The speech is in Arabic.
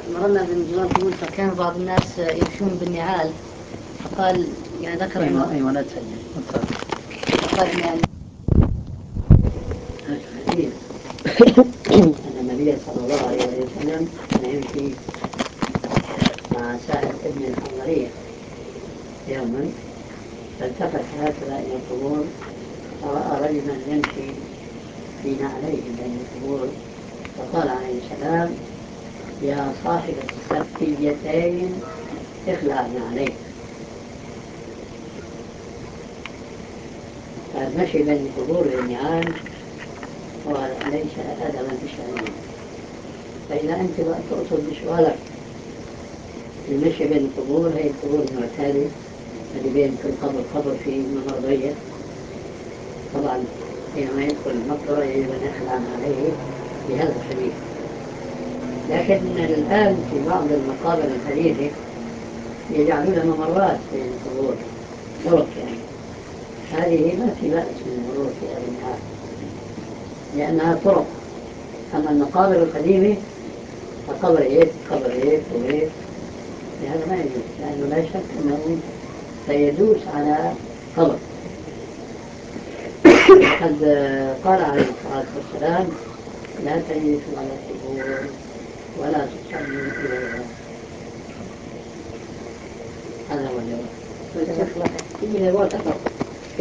مررنا بمجرى القبور فكان بعض الناس يمشون بالنعال، فقال يعني ذكر أيوة لا تسجل. فقال يعني الحديث أن النبي صلى الله عليه وسلم كان يمشي مع سعد بن الحنظلية يوما، فالتفت هكذا إلى القبور فرأى رجلا يمشي في نعليه بين القبور، فقال عليه السلام: يا صاحب السبتيتين اخلع نعليك. فالمشي بين القبور والنعال وليس أدبا شرعيا. فإذا أنت تقصد بسؤالك المشي بين القبور، هي القبور المعتادة اللي بين كل قبر في ممر ضيق، طبعا حينما يدخل المقبرة يجب أن يخلع عليه بهذا الحديث. لكن الآن في بعض المقابر الحديثة يجعلون ممرات بين القبور، طرق يعني، هذه ما في بأس من المرور في هذه الحال لأنها طرق. أما المقابر القديمة فقبر هيك قبر هيك وهيك، هذا ما يجوز، لأنه لا شك أنه سيدوس على قبر. وقد قال عليه الصلاة والسلام: لا تجلسوا على القبور ولا تصلوا إليها. هذا هو الجواب.